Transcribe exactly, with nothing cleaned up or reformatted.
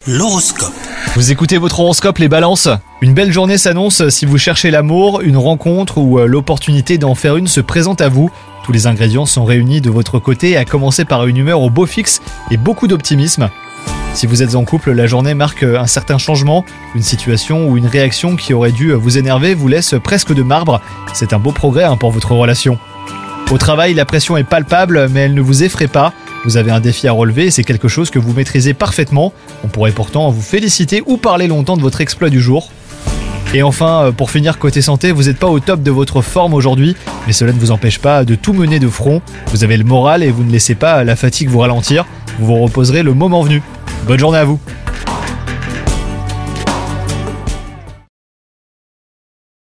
L'horoscope. Vous écoutez votre horoscope les balances. Une belle journée s'annonce si vous cherchez l'amour, une rencontre ou euh, l'opportunité d'en faire une se présente à vous. Tous les ingrédients sont réunis de votre côté, à commencer par une humeur au beau fixe et beaucoup d'optimisme. Si vous êtes en couple, la journée marque un certain changement, une situation ou une réaction qui aurait dû vous énerver vous laisse presque de marbre. C'est un beau progrès hein, pour votre relation. Au travail, la pression est palpable, mais elle ne vous effraie pas. Vous avez un défi à relever et c'est quelque chose que vous maîtrisez parfaitement. On pourrait pourtant vous féliciter ou parler longtemps de votre exploit du jour. Et enfin, pour finir côté santé, vous n'êtes pas au top de votre forme aujourd'hui, mais cela ne vous empêche pas de tout mener de front. Vous avez le moral et vous ne laissez pas la fatigue vous ralentir. Vous vous reposerez le moment venu. Bonne journée à vous.